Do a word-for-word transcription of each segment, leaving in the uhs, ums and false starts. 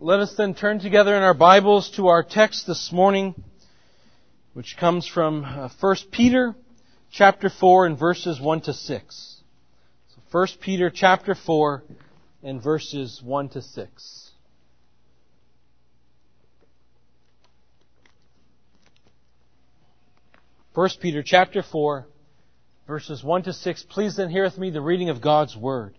Let us then turn together in our Bibles to our text this morning, which comes from uh, First Peter chapter four and verses one to six. So First Peter chapter four and verses one to six. First Peter chapter four, verses one to six. Please then hear with me the reading of God's Word.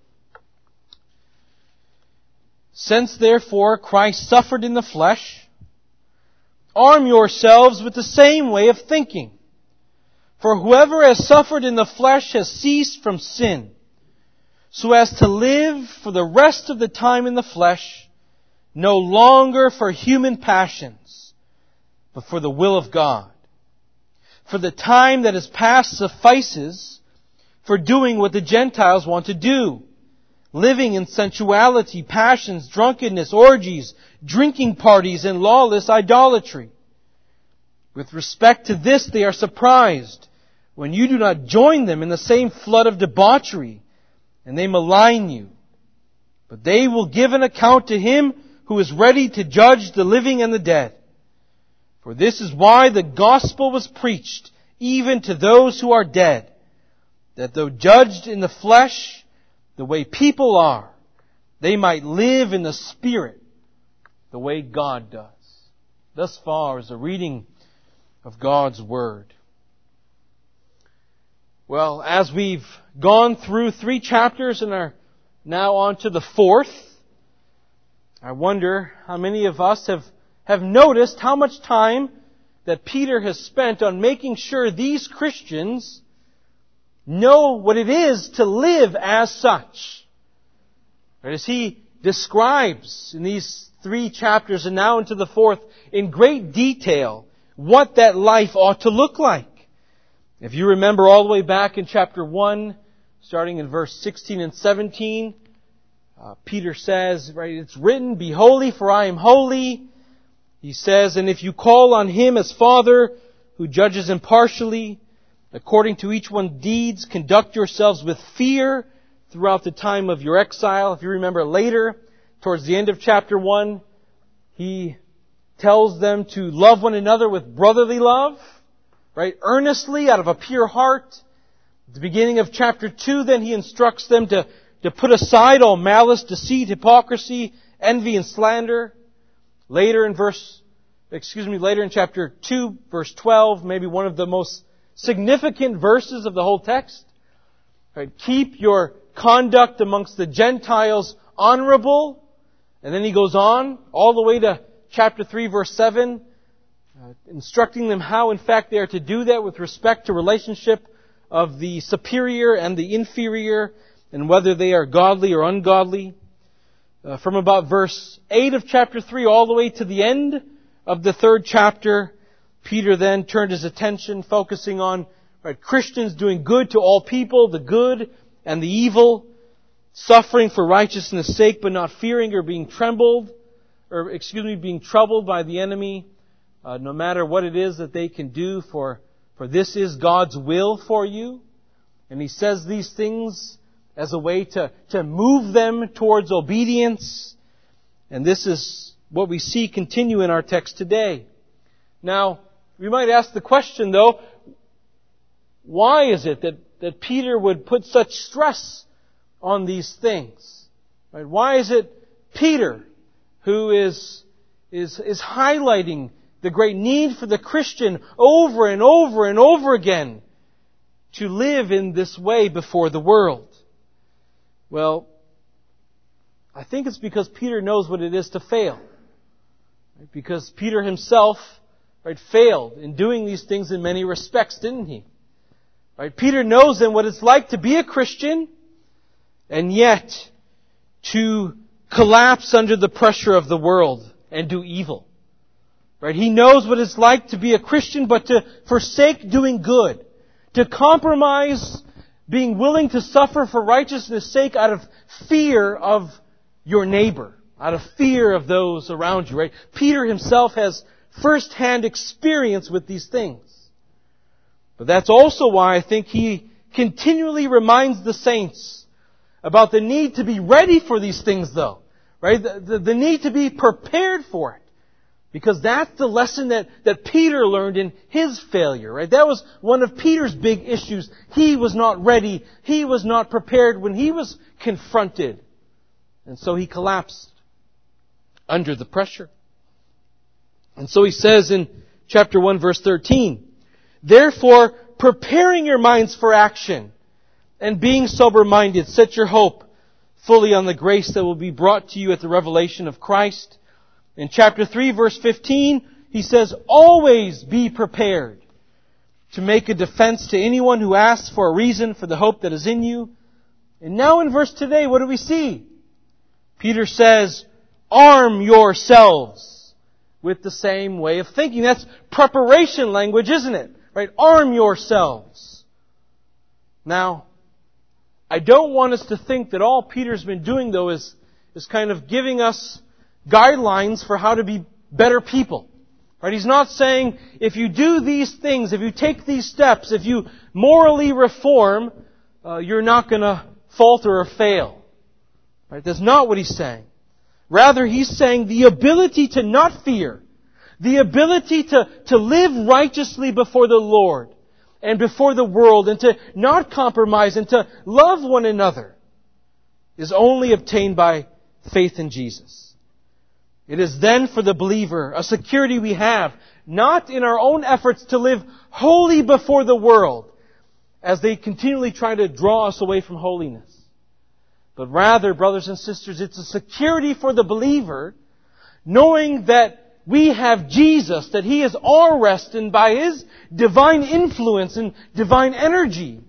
Since therefore Christ suffered in the flesh, arm yourselves with the same way of thinking. For whoever has suffered in the flesh has ceased from sin, so as to live for the rest of the time in the flesh, no longer for human passions, but for the will of God. For the time that is past suffices for doing what the Gentiles want to do, living in sensuality, passions, drunkenness, orgies, drinking parties, and lawless idolatry. With respect to this, they are surprised when you do not join them in the same flood of debauchery, and they malign you. But they will give an account to Him who is ready to judge the living and the dead. For this is why the gospel was preached, even to those who are dead, that though judged in the flesh, the way people are, they might live in the Spirit, the way God does. Thus far is a reading of God's Word. Well, as we've gone through three chapters and are now on to the fourth, I wonder how many of us have, have noticed how much time that Peter has spent on making sure these Christians know what it is to live as such. Right, as he describes in these three chapters and now into the fourth in great detail what that life ought to look like. If you remember all the way back in chapter one, starting in verse sixteen and seventeen, uh, Peter says, right, it's written, "Be holy, for I am holy." He says, "And if you call on Him as Father, who judges impartially, according to each one's deeds, conduct yourselves with fear throughout the time of your exile." If you remember later, towards the end of chapter one, he tells them to love one another with brotherly love, right? Earnestly, out of a pure heart. At the beginning of chapter two, then he instructs them to, to put aside all malice, deceit, hypocrisy, envy, and slander. Later in verse, excuse me, later in chapter two, verse twelve, maybe one of the most significant verses of the whole text. Right? Keep your conduct amongst the Gentiles honorable. And then he goes on all the way to chapter three, verse seven, uh, instructing them how in fact they are to do that with respect to relationship of the superior and the inferior, and whether they are godly or ungodly. Uh, from about verse eight of chapter three all the way to the end of the third chapter, Peter then turned his attention focusing on right, Christians doing good to all people, the good and the evil, suffering for righteousness' sake, but not fearing or being trembled, or excuse me, being troubled by the enemy, uh, no matter what it is that they can do, for, for this is God's will for you. And he says these things as a way to, to move them towards obedience. And this is what we see continue in our text today. Now, we might ask the question, though, why is it that, that Peter would put such stress on these things? Right? Why is it Peter who is, is, is highlighting the great need for the Christian over and over and over again to live in this way before the world? Well, I think it's because Peter knows what it is to fail. Right? Because Peter himself Right, failed in doing these things in many respects, didn't he? Right, Peter knows then what it's like to be a Christian and yet to collapse under the pressure of the world and do evil. Right, he knows what it's like to be a Christian but to forsake doing good, to compromise being willing to suffer for righteousness' sake out of fear of your neighbor, out of fear of those around you. Right, Peter himself has first-hand experience with these things. But that's also why I think he continually reminds the saints about the need to be ready for these things, though. Right? The, the, the need to be prepared for it. Because that's the lesson that, that Peter learned in his failure, right? That was one of Peter's big issues. He was not ready. He was not prepared when he was confronted. And so he collapsed under the pressure. And so he says in chapter one, verse thirteen, therefore, preparing your minds for action and being sober-minded, set your hope fully on the grace that will be brought to you at the revelation of Christ. In chapter three, verse fifteen, he says, always be prepared to make a defense to anyone who asks for a reason for the hope that is in you. And now in verse today, what do we see? Peter says, arm yourselves with the same way of thinking. That's preparation language, isn't it? Right? Arm yourselves. Now, I don't want us to think that all Peter's been doing, though, is, is kind of giving us guidelines for how to be better people. Right? He's not saying, if you do these things, if you take these steps, if you morally reform, uh, you're not going to falter or fail. Right? That's not what he's saying. Rather, he's saying the ability to not fear, the ability to, to live righteously before the Lord and before the world, and to not compromise and to love one another, is only obtained by faith in Jesus. It is then for the believer a security we have, not in our own efforts to live holy before the world, as they continually try to draw us away from holiness. But rather, brothers and sisters, it's a security for the believer, knowing that we have Jesus, that He is our rest, and by His divine influence and divine energy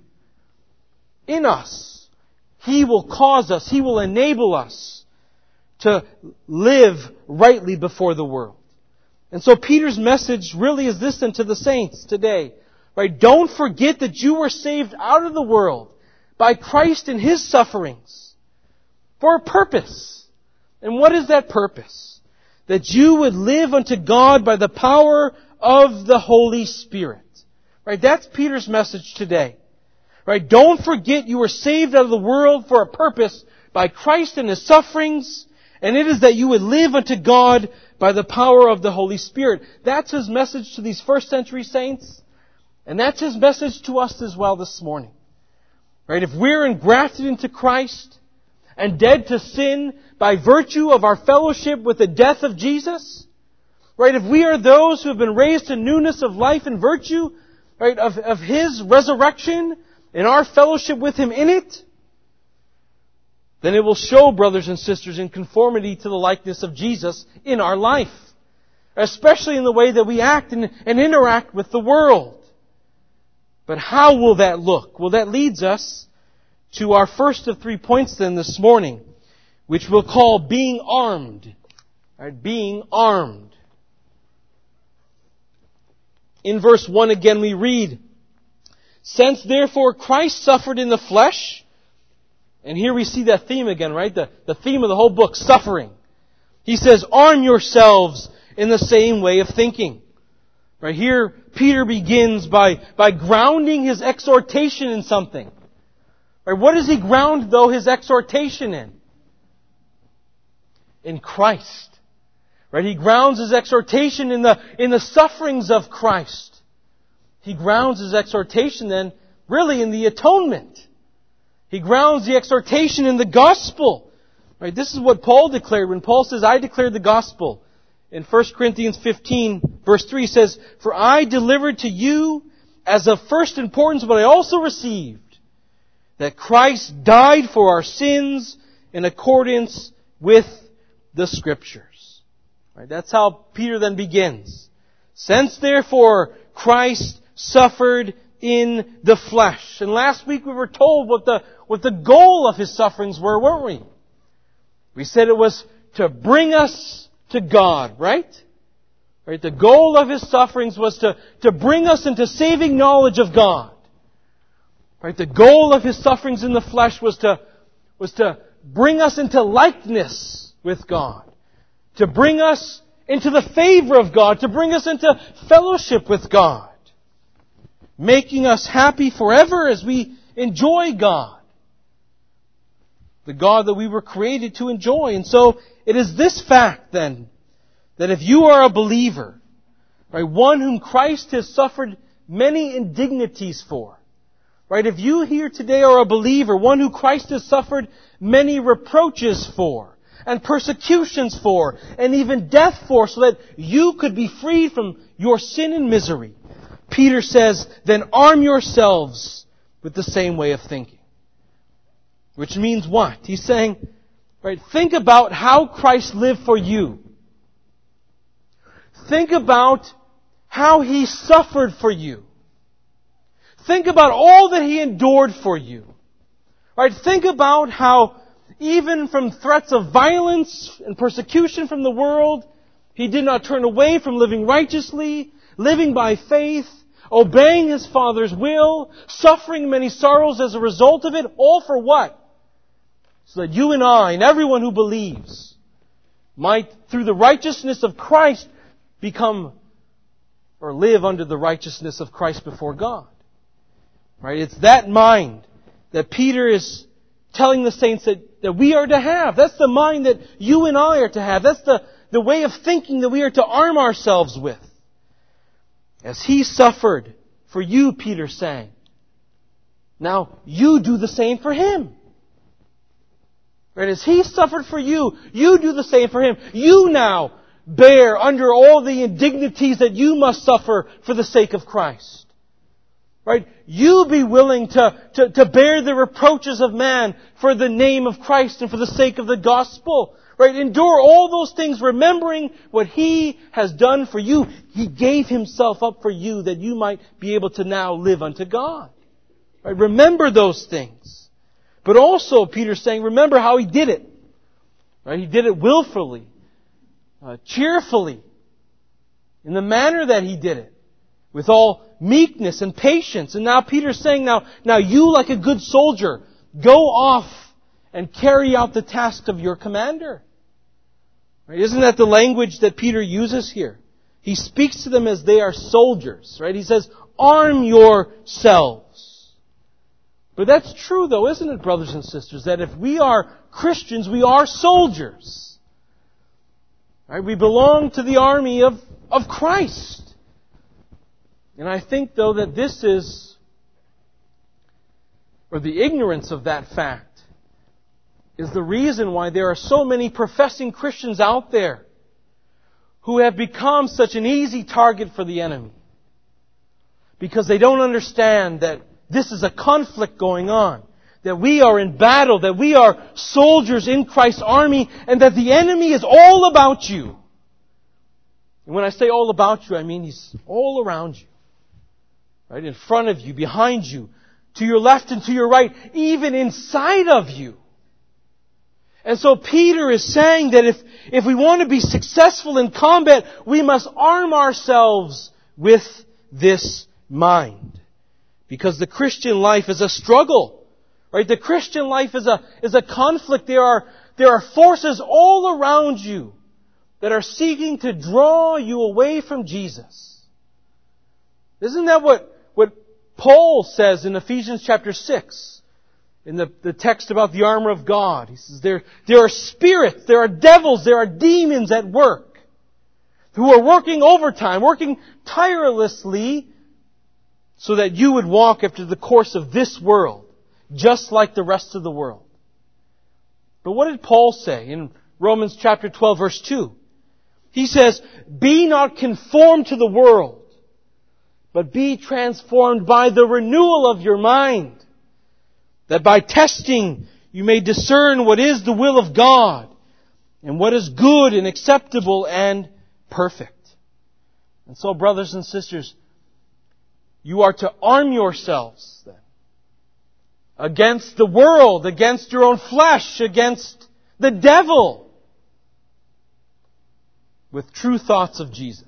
in us, He will cause us, He will enable us to live rightly before the world. And so Peter's message really is this then to the saints today. Right? Don't forget that you were saved out of the world by Christ and His sufferings for a purpose. And what is that purpose? That you would live unto God by the power of the Holy Spirit. Right? That's Peter's message today. Right? Don't forget you were saved out of the world for a purpose by Christ and His sufferings. And it is that you would live unto God by the power of the Holy Spirit. That's His message to these first century saints. And that's His message to us as well this morning. Right? If we're engrafted into Christ and dead to sin by virtue of our fellowship with the death of Jesus, right? If we are those who have been raised to newness of life and virtue, right, of, of His resurrection and our fellowship with Him in it, then it will show, brothers and sisters, in conformity to the likeness of Jesus in our life. Especially in the way that we act and, and interact with the world. But how will that look? Well, that leads us to our first of three points then this morning, which we'll call being armed. Right? Being armed. In verse one again we read, since therefore Christ suffered in the flesh, and here we see that theme again, right? The, the theme of the whole book, suffering. He says, arm yourselves in the same way of thinking. Right here, Peter begins by, by grounding his exhortation in something. Right, what does he ground, though, his exhortation in? In Christ. Right, he grounds his exhortation in the, in the sufferings of Christ. He grounds his exhortation then, really, in the atonement. He grounds the exhortation in the gospel. Right, this is what Paul declared when Paul says, I declare the gospel. In First Corinthians fifteen, verse three, he says, for I delivered to you as of first importance what I also received, that Christ died for our sins in accordance with the Scriptures. Right, that's how Peter then begins. Since therefore Christ suffered in the flesh. And last week we were told what the, what the goal of His sufferings were, weren't we? We said it was to bring us to God, right? Right? The goal of His sufferings was to, to bring us into saving knowledge of God. Right? The goal of His sufferings in the flesh was to, was to bring us into likeness with God. To bring us into the favor of God. To bring us into fellowship with God. Making us happy forever as we enjoy God. The God that we were created to enjoy. And so, it is this fact then, that if you are a believer, right, one whom Christ has suffered many indignities for, right, if you here today are a believer, one who Christ has suffered many reproaches for, and persecutions for, and even death for, so that you could be freed from your sin and misery, Peter says, then arm yourselves with the same way of thinking. Which means what? He's saying, right, think about how Christ lived for you. Think about how He suffered for you. Think about all that He endured for you. Right? Think about how even from threats of violence and persecution from the world, He did not turn away from living righteously, living by faith, obeying His Father's will, suffering many sorrows as a result of it, all for what? So that you and I and everyone who believes might, through the righteousness of Christ, become or live under the righteousness of Christ before God. Right? It's that mind that Peter is telling the saints that, that we are to have. That's the mind that you and I are to have. That's the, the way of thinking that we are to arm ourselves with. As He suffered for you, Peter's saying, now you do the same for Him. Right? As He suffered for you, you do the same for Him. You now bear under all the indignities that you must suffer for the sake of Christ. Right? You be willing to, to, to bear the reproaches of man for the name of Christ and for the sake of the gospel. Right? Endure all those things, remembering what He has done for you. He gave Himself up for you that you might be able to now live unto God. Right? Remember those things. But also, Peter's saying, remember how He did it. Right? He did it willfully, uh, cheerfully, in the manner that He did it, with all meekness and patience. And now Peter's saying, now, now you, like a good soldier, go off and carry out the task of your commander. Right? Isn't that the language that Peter uses here? He speaks to them as they are soldiers. Right? He says, arm yourselves. But that's true though, isn't it, brothers and sisters? That if we are Christians, we are soldiers. Right? We belong to the army of, of Christ. And I think though that this is, or the ignorance of that fact, is the reason why there are so many professing Christians out there who have become such an easy target for the enemy. Because they don't understand that this is a conflict going on. That we are in battle. That we are soldiers in Christ's army. And that the enemy is all about you. And when I say all about you, I mean he's all around you. Right? In front of you, behind you, to your left and to your right, even inside of you. And so Peter is saying that if, if we want to be successful in combat, we must arm ourselves with this mind. Because the Christian life is a struggle. Right? The Christian life is a, is a conflict. There are, there are forces all around you that are seeking to draw you away from Jesus. Isn't that what, what Paul says in Ephesians chapter six? In the, the text about the armor of God. He says there, there are spirits, there are devils, there are demons at work who are working overtime, working tirelessly so that you would walk after the course of this world, just like the rest of the world. But what did Paul say in Romans chapter twelve verse two? He says, be not conformed to the world, but be transformed by the renewal of your mind, that by testing you may discern what is the will of God, and what is good and acceptable and perfect. And so, brothers and sisters, you are to arm yourselves then against the world, against your own flesh, against the devil, with true thoughts of Jesus.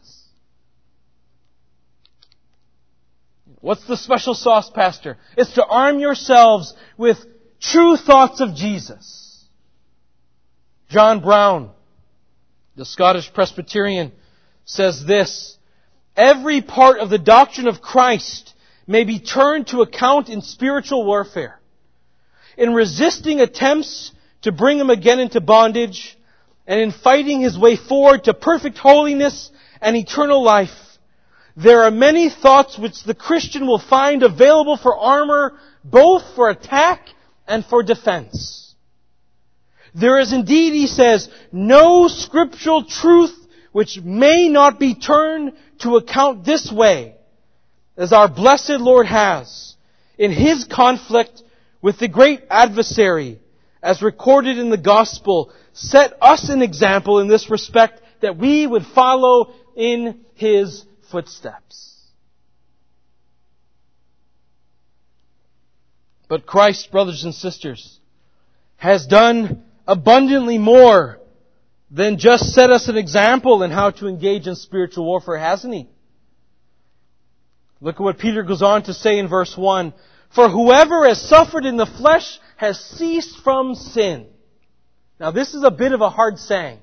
What's the special sauce, Pastor? It's to arm yourselves with true thoughts of Jesus. John Brown, the Scottish Presbyterian, says this: every part of the doctrine of Christ may be turned to account in spiritual warfare. In resisting attempts to bring Him again into bondage, and in fighting his way forward to perfect holiness and eternal life, there are many thoughts which the Christian will find available for armor, both for attack and for defense. There is indeed, he says, no scriptural truth which may not be turned to account this way, as our blessed Lord has, in His conflict with the great adversary, as recorded in the Gospel, set us an example in this respect, that we would follow in His footsteps. But Christ, brothers and sisters, has done abundantly more than just set us an example in how to engage in spiritual warfare, hasn't He? Look at what Peter goes on to say in verse one. For whoever has suffered in the flesh has ceased from sin. Now this is a bit of a hard saying.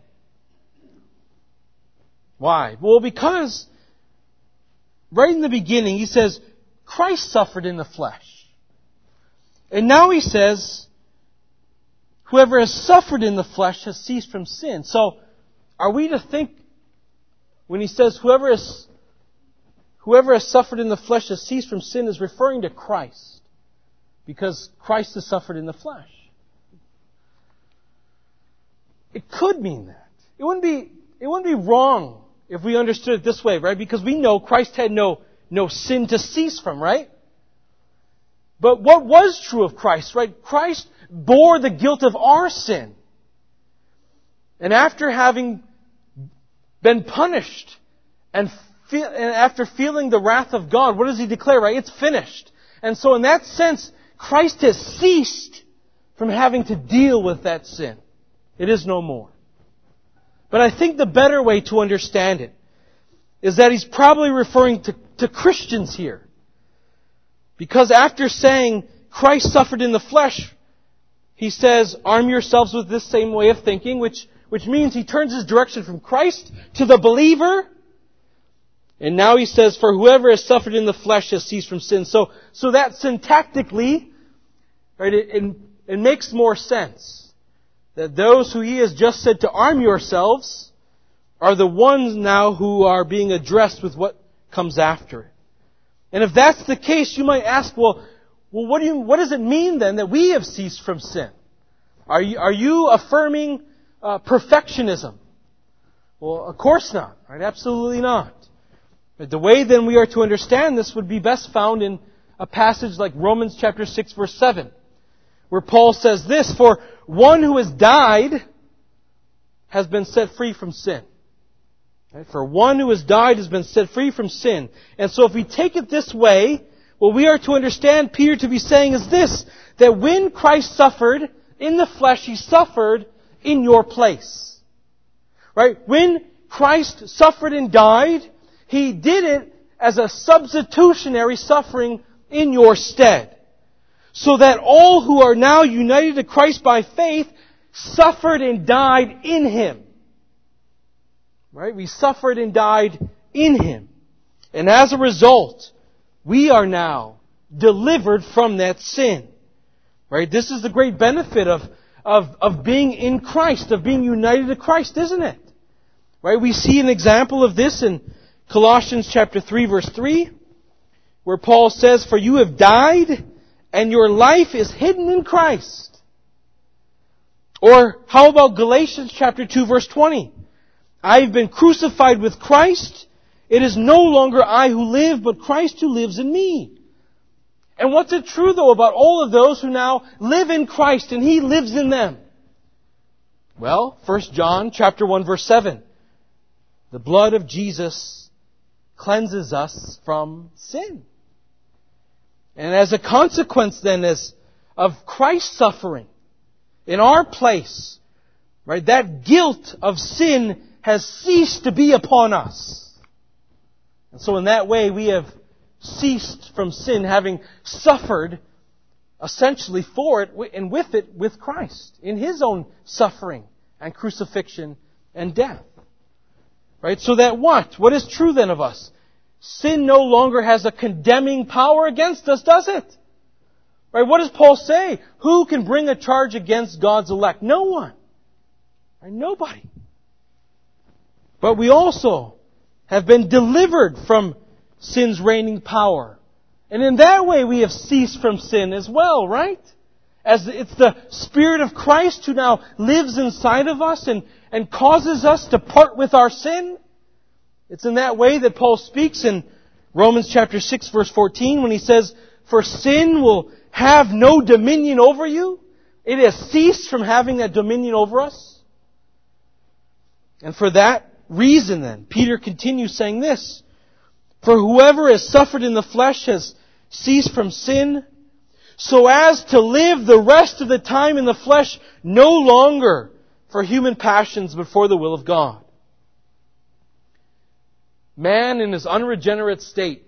Why? Well, because right in the beginning he says, Christ suffered in the flesh. And now he says, whoever has suffered in the flesh has ceased from sin. So, are we to think, when he says, whoever has, whoever has suffered in the flesh has ceased from sin, is referring to Christ? Because Christ has suffered in the flesh. It could mean that. It wouldn't be, it wouldn't be wrong if we understood it this way, right? Because we know Christ had no, no sin to cease from, right? But what was true of Christ, right? Christ bore the guilt of our sin. And after having been punished and, feel, and after feeling the wrath of God, what does He declare, right? It's finished. And so in that sense, Christ has ceased from having to deal with that sin. It is no more. But I think the better way to understand it is that He's probably referring to, to Christians here. Because after saying Christ suffered in the flesh, He says, arm yourselves with this same way of thinking, which, which means He turns His direction from Christ to the believer. And now He says, for whoever has suffered in the flesh has ceased from sin. So, so that syntactically, right, it, it, it makes more sense. That those who He has just said to arm yourselves are the ones now who are being addressed with what comes after it. And if that's the case, you might ask, well, well, what do you, what does it mean then that we have ceased from sin? Are you, are you affirming uh, perfectionism? Well, of course not, right? Absolutely not. But the way then we are to understand this would be best found in a passage like Romans chapter six, verse seven, where Paul says this, for one who has died has been set free from sin. Right? For one who has died has been set free from sin. And so if we take it this way, what we are to understand Peter to be saying is this, that when Christ suffered in the flesh, He suffered in your place. Right? When Christ suffered and died, He did it as a substitutionary suffering in your stead. So that all who are now united to Christ by faith suffered and died in Him. Right? We suffered and died in Him. And as a result, we are now delivered from that sin. Right? This is the great benefit of, of, of being in Christ, of being united to Christ, isn't it? Right? We see an example of this in Colossians chapter three, verse three, where Paul says, for you have died, and your life is hidden in Christ. Or how about Galatians chapter two, verse twenty? I've been crucified with Christ. It is no longer I who live, but Christ who lives in me. And what's it true though about all of those who now live in Christ and He lives in them? Well, First John chapter one, verse seven. The blood of Jesus cleanses us from sin. And as a consequence then as of Christ's suffering in our place, right, that guilt of sin has ceased to be upon us. And so in that way we have ceased from sin, having suffered essentially for it and with it with Christ in His own suffering and crucifixion and death. Right? So that what? What is true then of us? Sin no longer has a condemning power against us, does it? Right? What does Paul say? Who can bring a charge against God's elect? No one. Right? Nobody. But we also have been delivered from sin's reigning power. And in that way we have ceased from sin as well, right? As it's the Spirit of Christ who now lives inside of us and, and causes us to part with our sin. It's in that way that Paul speaks in Romans chapter six verse fourteen when he says, "For sin will have no dominion over you." It has ceased from having that dominion over us. And for that reason then, Peter continues saying this, "For whoever has suffered in the flesh has ceased from sin, so as to live the rest of the time in the flesh no longer for human passions but for the will of God." Man in his unregenerate state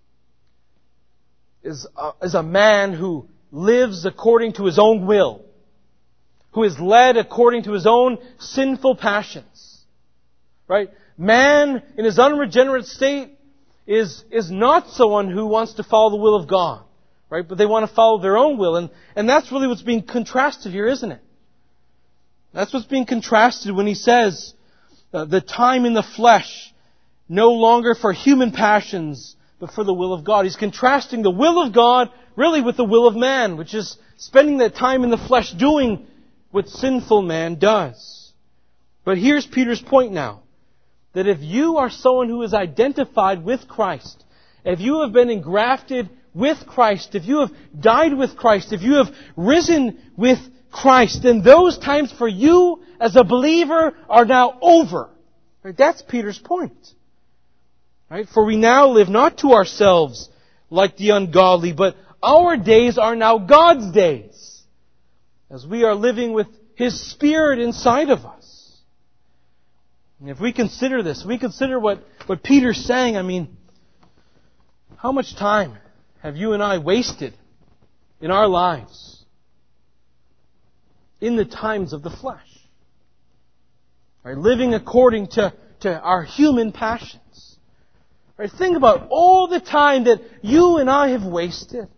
is a, is a man who lives according to his own will, who is led according to his own sinful passions. Right? Man in his unregenerate state is, is not someone who wants to follow the will of God. Right? But they want to follow their own will. And, and that's really what's being contrasted here, isn't it? That's what's being contrasted when he says, uh, the time in the flesh, no longer for human passions, but for the will of God. He's contrasting the will of God really with the will of man, which is spending that time in the flesh doing what sinful man does. But here's Peter's point now, that if you are someone who is identified with Christ, if you have been engrafted with Christ, if you have died with Christ, if you have risen with Christ, then those times for you as a believer are now over. Right? That's Peter's point. Right? For we now live not to ourselves like the ungodly, but our days are now God's days, as we are living with His Spirit inside of us. And if we consider this, we consider what, what Peter's saying, I mean, how much time have you and I wasted in our lives in the times of the flesh? Right? Living according to, to our human passions. Right? Think about all the time that you and I have wasted.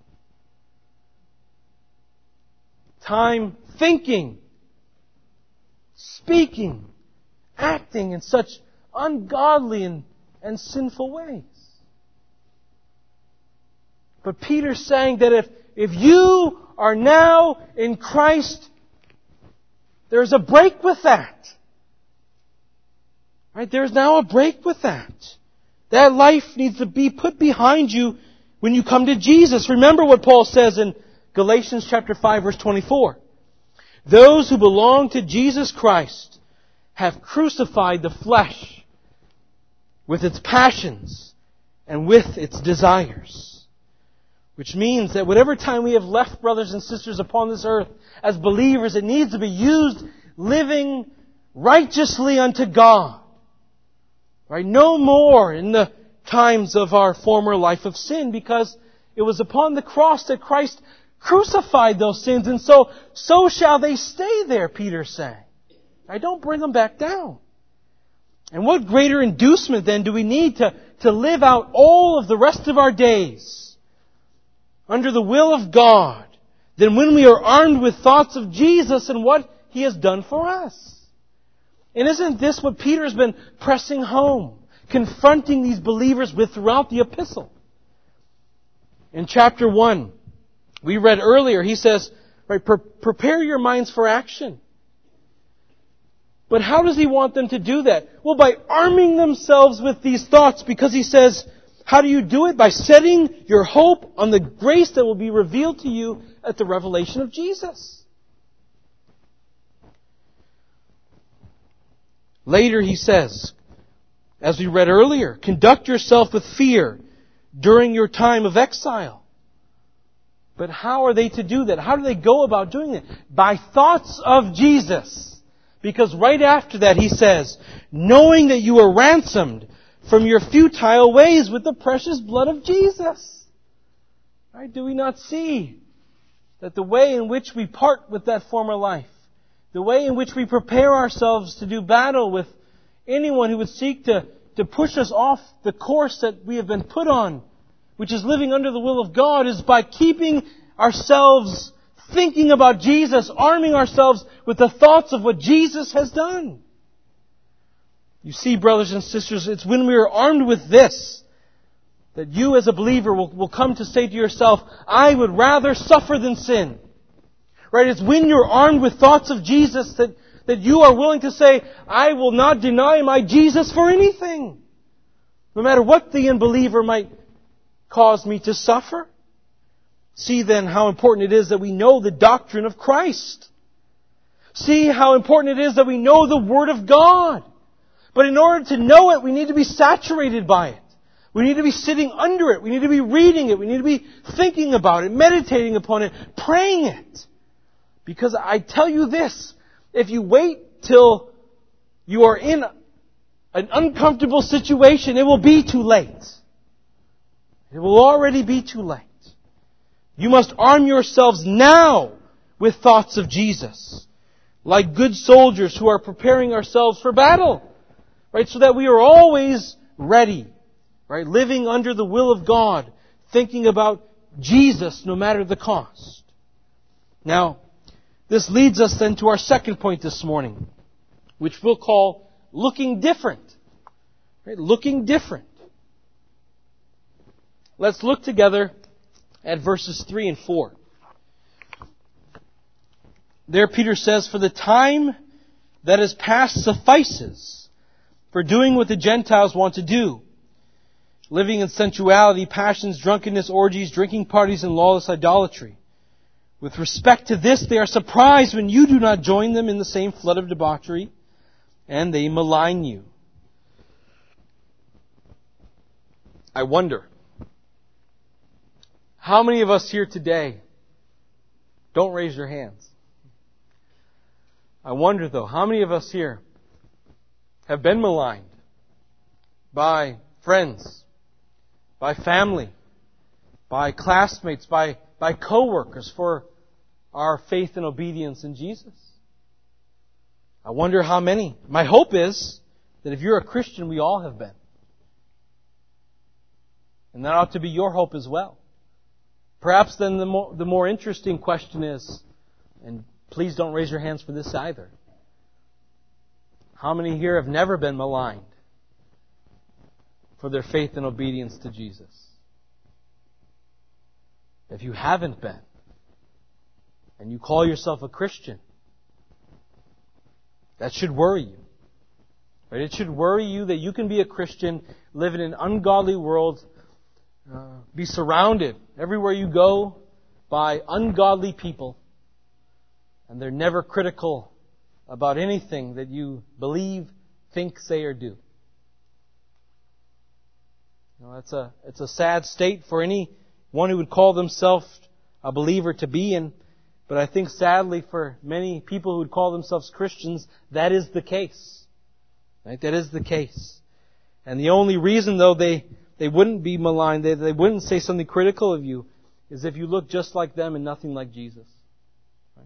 Time thinking, speaking, acting in such ungodly and, and sinful ways. But Peter's saying that if, if you are now in Christ, there's a break with that. Right? There's now a break with that. That life needs to be put behind you when you come to Jesus. Remember what Paul says in Galatians chapter five verse twenty-four. Those who belong to Jesus Christ have crucified the flesh with its passions and with its desires. Which means that whatever time we have left, brothers and sisters, upon this earth as believers, it needs to be used living righteously unto God. Right? No more in the times of our former life of sin, because it was upon the cross that Christ crucified those sins, and so, so shall they stay there, Peter's saying. I don't bring them back down. And what greater inducement then do we need to, to live out all of the rest of our days under the will of God than when we are armed with thoughts of Jesus and what He has done for us? And isn't this what Peter has been pressing home, confronting these believers with throughout the epistle? In chapter one, we read earlier, he says, right, pre- prepare your minds for action. But how does he want them to do that? Well, by arming themselves with these thoughts, because he says, how do you do it? By setting your hope on the grace that will be revealed to you at the revelation of Jesus. Later he says, as we read earlier, conduct yourself with fear during your time of exile. But how are they to do that? How do they go about doing it? By thoughts of Jesus. Because right after that he says, knowing that you are ransomed from your futile ways with the precious blood of Jesus. Right? Do we not see that the way in which we part with that former life, the way in which we prepare ourselves to do battle with anyone who would seek to, to push us off the course that we have been put on, which is living under the will of God, is by keeping ourselves thinking about Jesus, arming ourselves with the thoughts of what Jesus has done. You see, brothers and sisters, it's when we are armed with this that you as a believer will, will come to say to yourself, I would rather suffer than sin. Right? It's when you're armed with thoughts of Jesus that, that you are willing to say, I will not deny my Jesus for anything. No matter what the unbeliever might cause me to suffer. See then how important it is that we know the doctrine of Christ. See how important it is that we know the Word of God. But in order to know it, we need to be saturated by it. We need to be sitting under it. We need to be reading it. We need to be thinking about it, meditating upon it, praying it. Because I tell you this, if you wait till you are in an uncomfortable situation, it will be too late. It will already be too late. You must arm yourselves now with thoughts of Jesus, like good soldiers who are preparing ourselves for battle, right? So that we are always ready, right? Living under the will of God, thinking about Jesus no matter the cost. Now, this leads us then to our second point this morning, which we'll call looking different. Right? Looking different. Let's look together at verses three and four. There Peter says, for the time that is past suffices for doing what the Gentiles want to do, living in sensuality, passions, drunkenness, orgies, drinking parties, and lawless idolatry. With respect to this, they are surprised when you do not join them in the same flood of debauchery, and they malign you. I wonder, how many of us here today, don't raise your hands. I wonder though, how many of us here have been maligned by friends, by family, by classmates, by, by co-workers for our faith and obedience in Jesus? I wonder how many. My hope is that if you're a Christian, we all have been. And that ought to be your hope as well. Perhaps then the more, the more interesting question is, and please don't raise your hands for this either, how many here have never been maligned for their faith and obedience to Jesus? If you haven't been, and you call yourself a Christian, that should worry you. Right? It should worry you that you can be a Christian, live in an ungodly world, uh, be surrounded everywhere you go by ungodly people, and they're never critical about anything that you believe, think, say, or do. You know, it's a it's a sad state for anyone who would call themselves a believer to be in. But I think sadly for many people who would call themselves Christians, that is the case. Right? That is the case. And the only reason, though, they, they wouldn't be maligned, they, they wouldn't say something critical of you, is if you look just like them and nothing like Jesus. Right?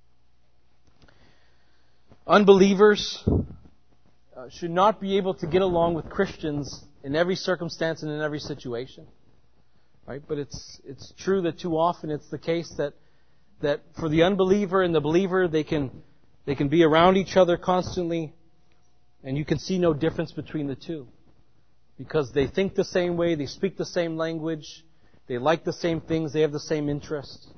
Unbelievers uh, should not be able to get along with Christians in every circumstance and in every situation. Right? But it's it's true that too often it's the case that that for the unbeliever and the believer, they can they can be around each other constantly, and you can see no difference between the two. Because they think the same way, they speak the same language, they like the same things, they have the same interests.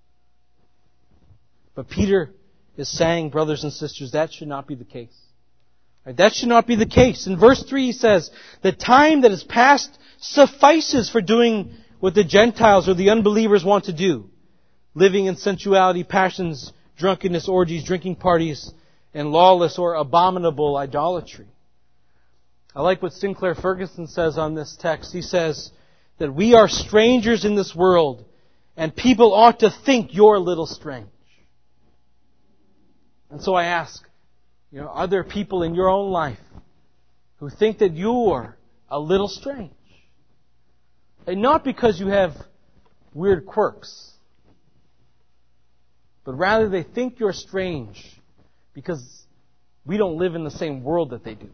But Peter is saying, brothers and sisters, that should not be the case. Right? That should not be the case. In verse three he says, the time that is past suffices for doing what the Gentiles or the unbelievers want to do. Living in sensuality, passions, drunkenness, orgies, drinking parties, and lawless or abominable idolatry. I like what Sinclair Ferguson says on this text. He says that we are strangers in this world, and people ought to think you're a little strange. And so I ask, you know, are there people in your own life who think that you're a little strange? And not because you have weird quirks, but rather they think you're strange because we don't live in the same world that they do.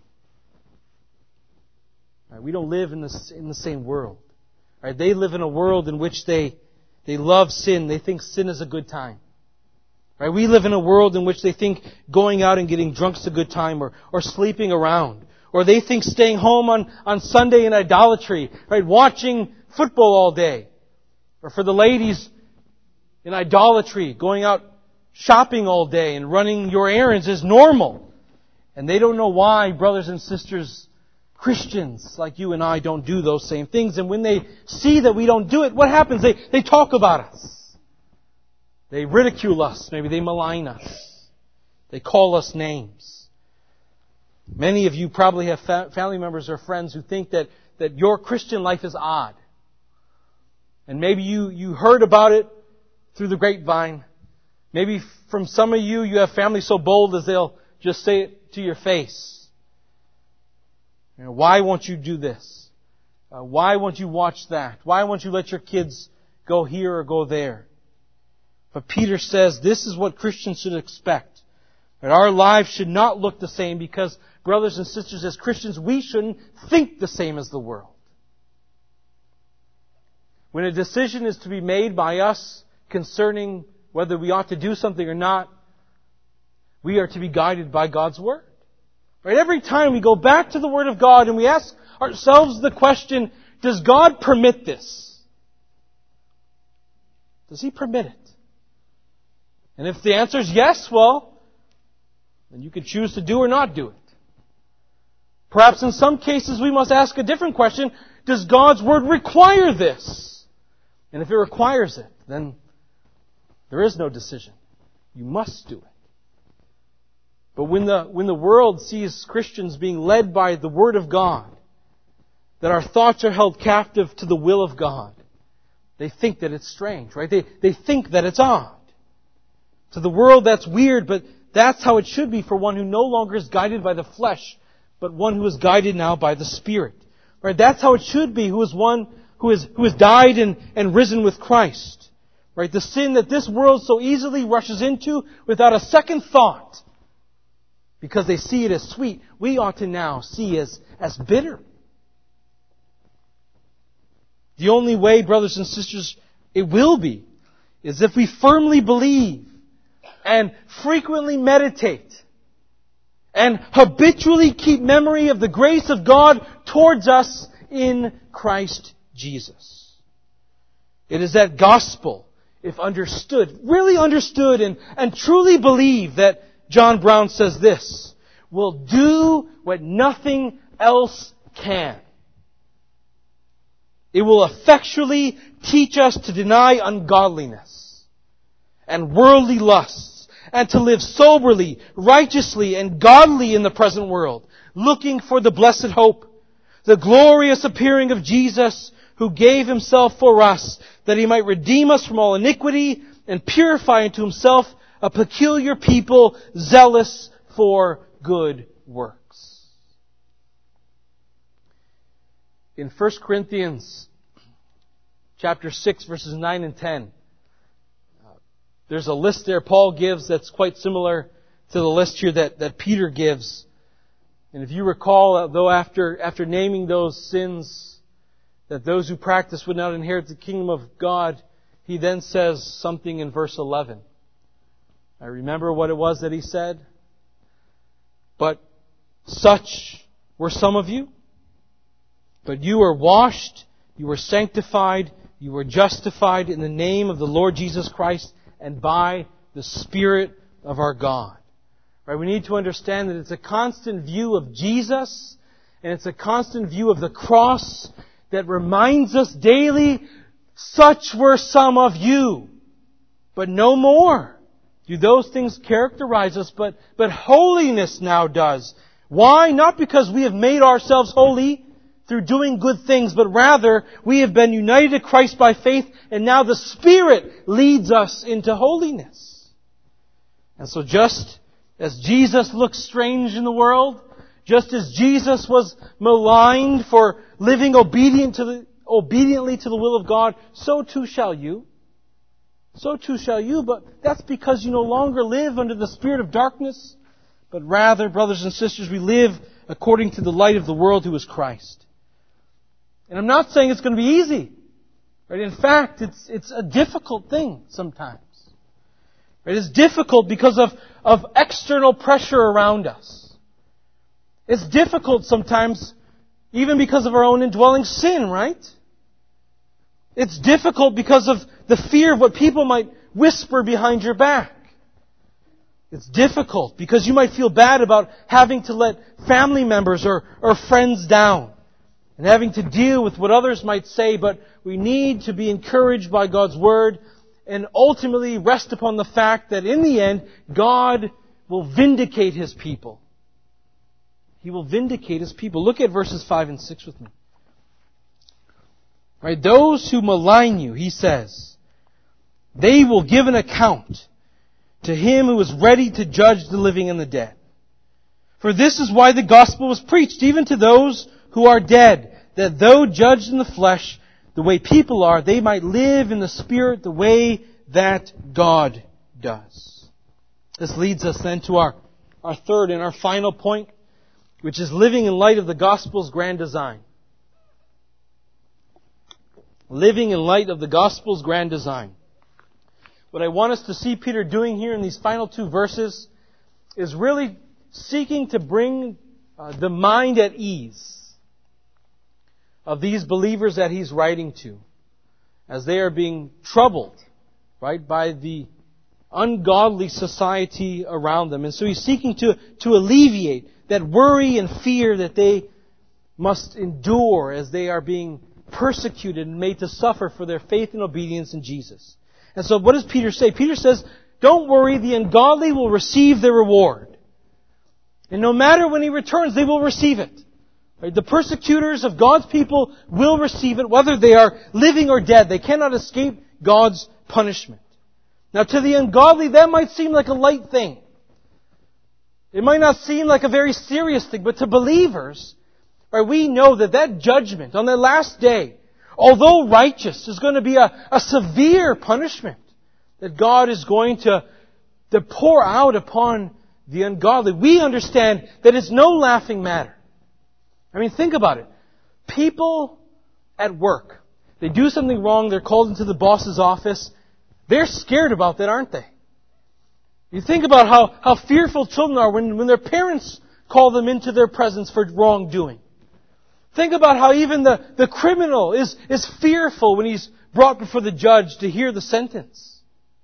Right? We don't live in the, in the same world. Right? They live in a world in which they, they love sin. They think sin is a good time. Right? We live in a world in which they think going out and getting drunk's a good time, or, or sleeping around. Or they think staying home on, on Sunday in idolatry, right? Watching football all day. Or for the ladies, in idolatry, going out shopping all day and running your errands is normal. And they don't know why, brothers and sisters, Christians like you and I don't do those same things. And when they see that we don't do it, what happens? They, they talk about us. They ridicule us. Maybe they malign us. They call us names. Many of you probably have fa- family members or friends who think that, that your Christian life is odd. And maybe you, you heard about it through the grapevine. Maybe from some of you, you have family so bold as they'll just say it to your face. You know, why won't you do this? Uh, why won't you watch that? Why won't you let your kids go here or go there? But Peter says this is what Christians should expect. That our lives should not look the same because, brothers and sisters, as Christians, we shouldn't think the same as the world. When a decision is to be made by us concerning whether we ought to do something or not, we are to be guided by God's Word. Right? Every time we go back to the Word of God and we ask ourselves the question, does God permit this? Does He permit it? And if the answer is yes, well, then you can choose to do or not do it. Perhaps in some cases we must ask a different question. Does God's Word require this? And if it requires it, then there is no decision. You must do it. But when the, when the world sees Christians being led by the Word of God, that our thoughts are held captive to the will of God, they think that it's strange, right? They, they think that it's odd. To the world, that's weird, but that's how it should be for one who no longer is guided by the flesh, but one who is guided now by the Spirit. Right? That's how it should be, who is one who is who has died and, and risen with Christ. Right? The sin that this world so easily rushes into without a second thought, because they see it as sweet, we ought to now see as, as bitter. The only way, brothers and sisters, it will be, is if we firmly believe and frequently meditate and habitually keep memory of the grace of God towards us in Christ Jesus. It is that gospel, if understood, really understood and, and truly believed, that John Brown says this, will do what nothing else can. It will effectually teach us to deny ungodliness and worldly lusts, and to live soberly, righteously, and godly in the present world, looking for the blessed hope, the glorious appearing of Jesus, who gave Himself for us, that He might redeem us from all iniquity and purify unto Himself a peculiar people, zealous for good works. In First Corinthians chapter six, verses nine and ten, there's a list there Paul gives that's quite similar to the list here that, that Peter gives. And if you recall, though after, after naming those sins that those who practice would not inherit the kingdom of God, he then says something in verse eleven. I remember what it was that he said. But such were some of you. But you were washed, you were sanctified, you were justified in the name of the Lord Jesus Christ and by the Spirit of our God. Right? We need to understand that it's a constant view of Jesus, and it's a constant view of the cross that reminds us daily, such were some of you, but no more. Do those things characterize us, but, but holiness now does. Why? Not because we have made ourselves holy through doing good things, but rather we have been united to Christ by faith, and now the Spirit leads us into holiness. And so just as Jesus looks strange in the world, just as Jesus was maligned for living obedient to the, obediently to the will of God, so too shall you. So too shall you, but that's because you no longer live under the spirit of darkness, but rather, brothers and sisters, we live according to the light of the world, who is Christ. And I'm not saying it's going to be easy. Right? In fact, it's, it's a difficult thing sometimes. It is difficult because of, of external pressure around us. It's difficult sometimes even because of our own indwelling sin, right? It's difficult because of the fear of what people might whisper behind your back. It's difficult because you might feel bad about having to let family members or, or friends down and having to deal with what others might say, but we need to be encouraged by God's Word and ultimately rest upon the fact that in the end, God will vindicate His people. He will vindicate His people. Look at verses five and six with me. Right? Those who malign you, He says, they will give an account to Him who is ready to judge the living and the dead. For this is why the gospel was preached, even to those who are dead, that though judged in the flesh, the way people are, they might live in the Spirit the way that God does. This leads us then to our, our third and our final point, which is living in light of the gospel's grand design. Living in light of the gospel's grand design. What I want us to see Peter doing here in these final two verses is really seeking to bring uh, the mind at ease of these believers that he's writing to, as they are being troubled, right, by the ungodly society around them. And so he's seeking to, to alleviate that worry and fear that they must endure as they are being persecuted and made to suffer for their faith and obedience in Jesus. And so what does Peter say? Peter says, don't worry, the ungodly will receive their reward. And no matter when he returns, they will receive it. The persecutors of God's people will receive it, whether they are living or dead. They cannot escape God's punishment. Now, to the ungodly, that might seem like a light thing. It might not seem like a very serious thing, but to believers, right, we know that that judgment on that last day, although righteous, is going to be a, a severe punishment that God is going to, to pour out upon the ungodly. We understand that it's no laughing matter. I mean, think about it. People at work, they do something wrong, they're called into the boss's office. They're scared about that, aren't they? You think about how, how fearful children are when, when their parents call them into their presence for wrongdoing. Think about how even the, the criminal is, is fearful when he's brought before the judge to hear the sentence.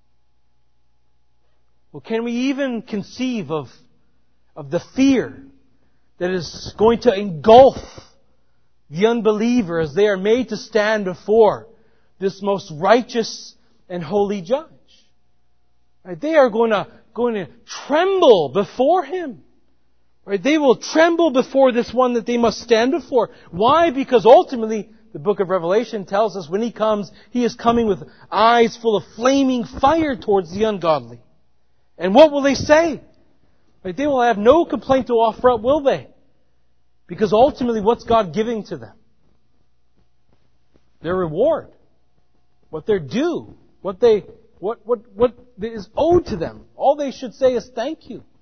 Well, can we even conceive of, of the fear that is going to engulf the unbeliever as they are made to stand before this most righteous and holy judge? Right? They are going to, going to tremble before Him. Right? They will tremble before this one that they must stand before. Why? Because ultimately, the book of Revelation tells us when He comes, He is coming with eyes full of flaming fire towards the ungodly. And what will they say? Right? They will have no complaint to offer up, will they? Because ultimately, what's God giving to them? Their reward. What they're due. What they, what, what, what is owed to them. All they should say is thank you.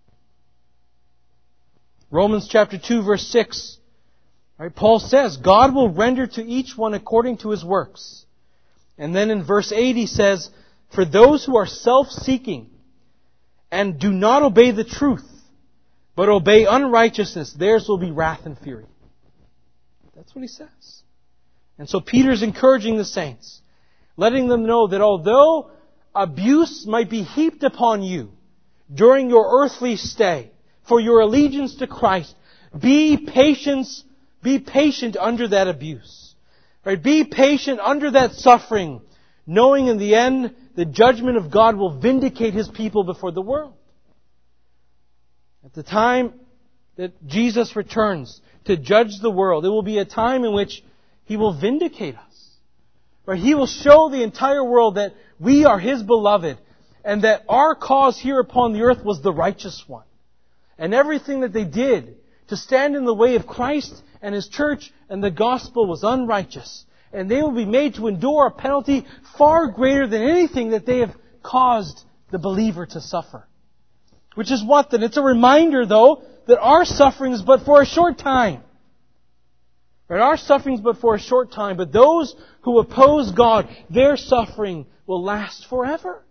Romans chapter two verse six. Right? Paul says, God will render to each one according to his works. And then in verse eight he says, for those who are self-seeking and do not obey the truth, but obey unrighteousness, theirs will be wrath and fury. That's what he says. And so Peter's encouraging the saints, letting them know that although abuse might be heaped upon you during your earthly stay for your allegiance to Christ, be patient, be patient under that abuse. Right? Be patient under that suffering, knowing in the end the judgment of God will vindicate His people before the world. At the time that Jesus returns to judge the world, it will be a time in which He will vindicate us. Right? He will show the entire world that we are His beloved and that our cause here upon the earth was the righteous one. And everything that they did to stand in the way of Christ and His church and the gospel was unrighteous. And they will be made to endure a penalty far greater than anything that they have caused the believer to suffer. Which is what then? It's a reminder, though, that our suffering is but for a short time. Right? Our suffering is but for a short time. But those who oppose God, their suffering will last forever.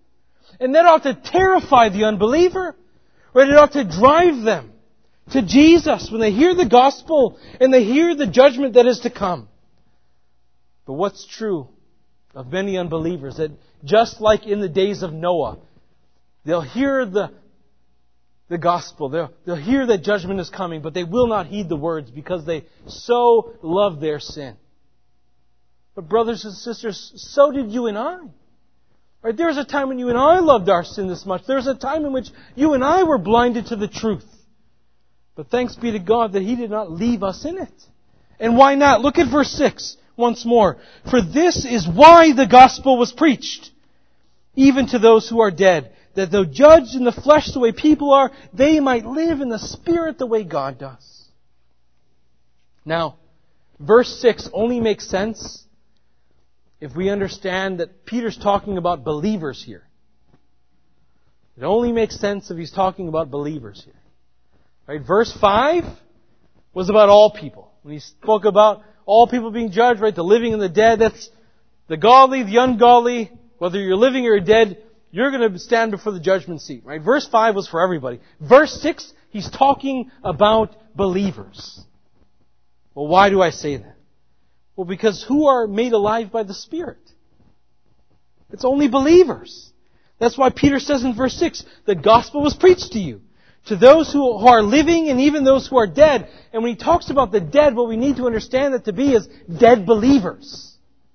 And that ought to terrify the unbeliever. Right? It ought to drive them to Jesus when they hear the gospel and they hear the judgment that is to come. But what's true of many unbelievers, that just like in the days of Noah, they'll hear the, the gospel, they'll, they'll hear that judgment is coming, but they will not heed the words because they so love their sin. But brothers and sisters, so did you and I. Right? There was a time when you and I loved our sin this much. There was a time in which you and I were blinded to the truth. But thanks be to God that He did not leave us in it. And why not? Look at verse six once more. For this is why the gospel was preached, even to those who are dead, that though judged in the flesh the way people are, they might live in the Spirit the way God does. Now, verse six only makes sense if we understand that Peter's talking about believers here. It only makes sense if he's talking about believers here. Right? Verse five was about all people. When he spoke about all people being judged, right? The living and the dead, that's the godly, the ungodly, whether you're living or dead, you're going to stand before the judgment seat. Right? Verse five was for everybody. Verse six, he's talking about believers. Well, why do I say that? Well, because who are made alive by the Spirit? It's only believers. That's why Peter says in verse six, the gospel was preached to you, to those who are living and even those who are dead. And when he talks about the dead, what we need to understand that to be is dead believers.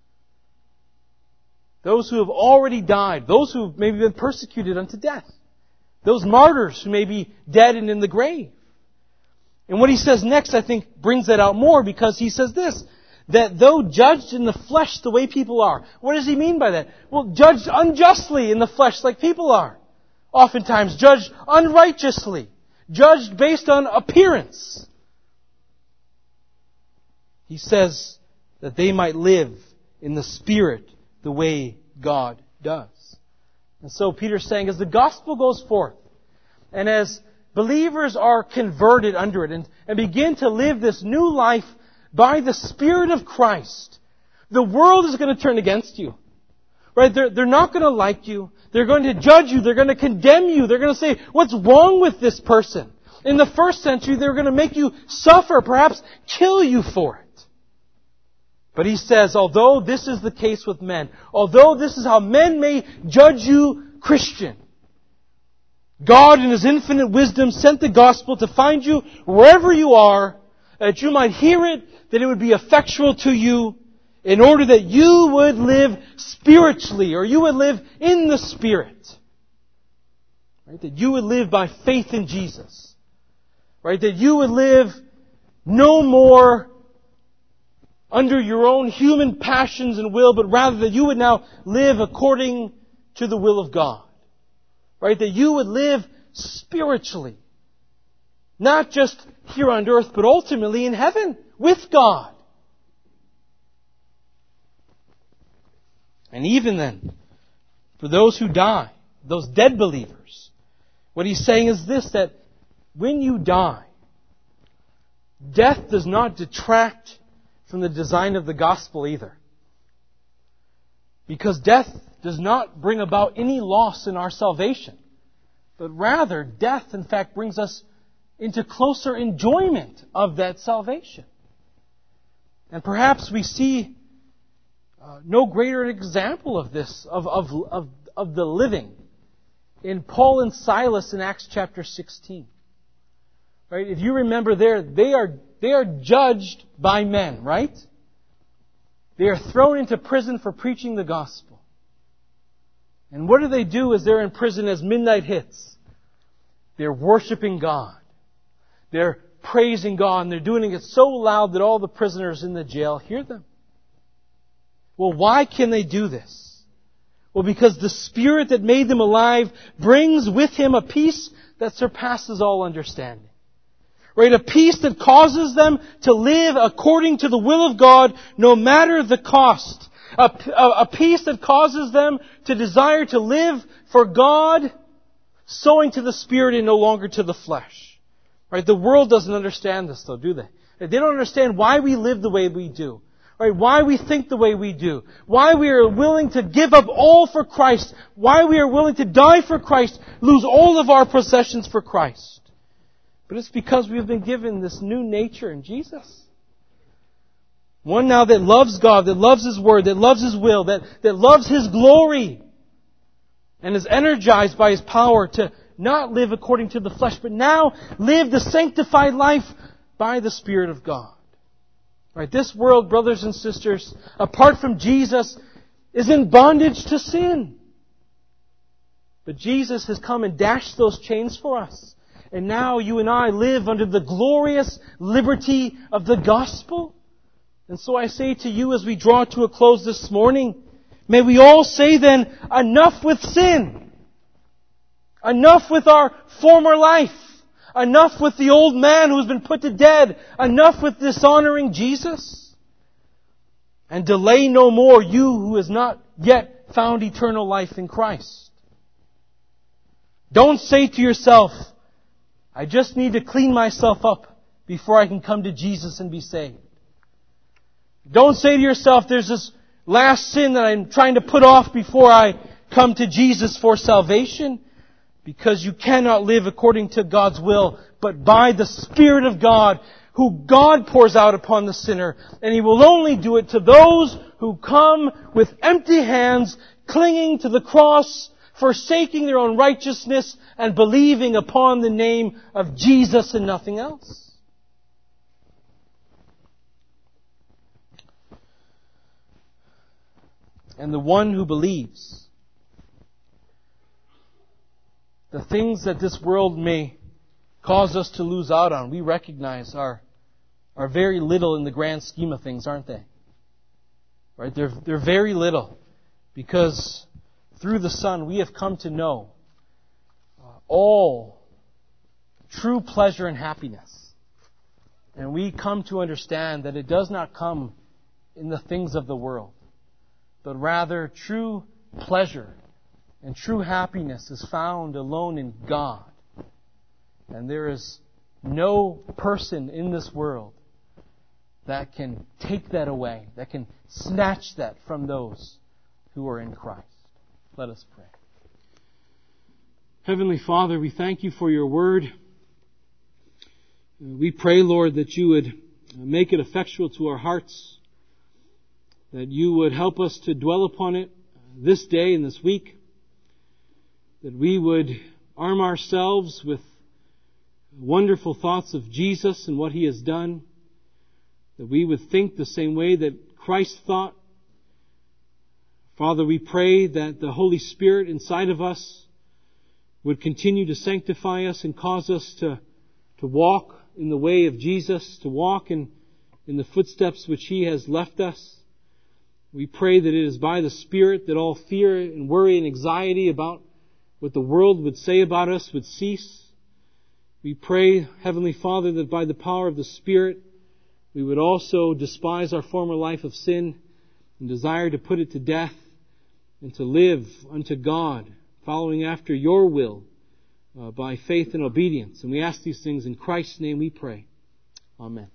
Those who have already died. Those who have maybe been persecuted unto death. Those martyrs who may be dead and in the grave. And what he says next, I think, brings that out more, because he says this, that though judged in the flesh the way people are. What does he mean by that? Well, judged unjustly in the flesh like people are. Oftentimes judged unrighteously. Judged based on appearance. He says that they might live in the Spirit the way God does. And so Peter's saying, as the gospel goes forth, and as believers are converted under it, and, and begin to live this new life by the Spirit of Christ, the world is going to turn against you. Right? They're, they're not going to like you. They're going to judge you. They're going to condemn you. They're going to say, what's wrong with this person? In the first century, they were going to make you suffer, perhaps kill you for it. But he says, although this is the case with men, although this is how men may judge you Christian, God in His infinite wisdom sent the gospel to find you wherever you are, that you might hear it, that it would be effectual to you, in order that you would live spiritually, or you would live in the Spirit. Right? That you would live by faith in Jesus. Right? That you would live no more under your own human passions and will, but rather that you would now live according to the will of God. Right? That you would live spiritually. Not just here on earth, but ultimately in heaven with God. And even then, for those who die, those dead believers, what he's saying is this, that when you die, death does not detract from the design of the gospel either. Because death does not bring about any loss in our salvation. But rather, death in fact brings us into closer enjoyment of that salvation. And perhaps we see uh, no greater example of this, of, of, of, of the living, in Paul and Silas in Acts chapter sixteen. Right? If you remember there, they are, they are judged by men, right? They are thrown into prison for preaching the gospel. And what do they do as they're in prison as midnight hits? They're worshiping God. They're praising God, and they're doing it so loud that all the prisoners in the jail hear them. Well, why can they do this? Well, because the Spirit that made them alive brings with Him a peace that surpasses all understanding. Right? A peace that causes them to live according to the will of God, no matter the cost. A, a, a peace that causes them to desire to live for God, sowing to the Spirit and no longer to the flesh. Right? The world doesn't understand this though, do they? They don't understand why we live the way we do. Right? Why we think the way we do. Why we are willing to give up all for Christ. Why we are willing to die for Christ. Lose all of our possessions for Christ. But it's because we have been given this new nature in Jesus. One now that loves God, that loves His Word, that loves His will, that, that loves His glory. And is energized by His power to not live according to the flesh, but now live the sanctified life by the Spirit of God. Right? This world, brothers and sisters, apart from Jesus, is in bondage to sin. But Jesus has come and dashed those chains for us. And now you and I live under the glorious liberty of the gospel. And so I say to you as we draw to a close this morning, may we all say then, enough with sin. Enough with our former life. Enough with the old man who has been put to death. Enough with dishonoring Jesus. And delay no more, you who has not yet found eternal life in Christ. Don't say to yourself, I just need to clean myself up before I can come to Jesus and be saved. Don't say to yourself, there's this last sin that I'm trying to put off before I come to Jesus for salvation. Because you cannot live according to God's will, but by the Spirit of God, who God pours out upon the sinner. And He will only do it to those who come with empty hands, clinging to the cross, forsaking their own righteousness, and believing upon the name of Jesus and nothing else. And the one who believes, the things that this world may cause us to lose out on, we recognize are, are very little in the grand scheme of things, aren't they? Right? They're, they're very little. Because through the Son we have come to know uh, all true pleasure and happiness. And we come to understand that it does not come in the things of the world, but rather true pleasure and true happiness is found alone in God. And there is no person in this world that can take that away, that can snatch that from those who are in Christ. Let us pray. Heavenly Father, we thank You for Your Word. We pray, Lord, that You would make it effectual to our hearts, that You would help us to dwell upon it this day and this week, that we would arm ourselves with wonderful thoughts of Jesus and what He has done, that we would think the same way that Christ thought. Father, we pray that the Holy Spirit inside of us would continue to sanctify us and cause us to, to walk in the way of Jesus, to walk in, in the footsteps which He has left us. We pray that it is by the Spirit that all fear and worry and anxiety about what the world would say about us would cease. We pray, Heavenly Father, that by the power of the Spirit, we would also despise our former life of sin and desire to put it to death and to live unto God, following after Your will uh, by faith and obedience. And we ask these things in Christ's name we pray. Amen.